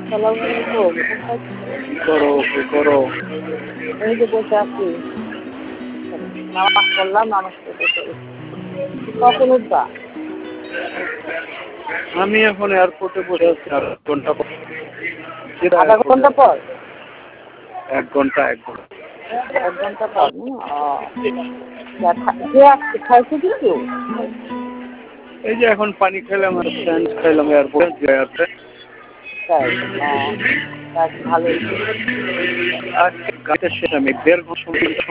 আসসালামু আলাইকুম। কোথায় ছিলে? কি করো কি করো? এই যে বসে আছি। নামাজ পড়লাম, নামাজ পড়ে বসে আছি। কখন উঠবা? আমি এখন এয়ারপোর্টে বসে আছি আর 1 ঘন্টা পর। সিধা আধা এয়ারপোর্টে ঘন্টা পর? 1 ঘন্টা। 1 ঘন্টা পর কে আসছে, খাইছে কিছু? এই যে এখন পানি খেলাম আর স্যান্ড খাইলাম এয়ারপোর্টে। তাই তাই ভালো হয়েছে। আজকে গাড়িতে শেষ আমি 1.5 ঘন্টা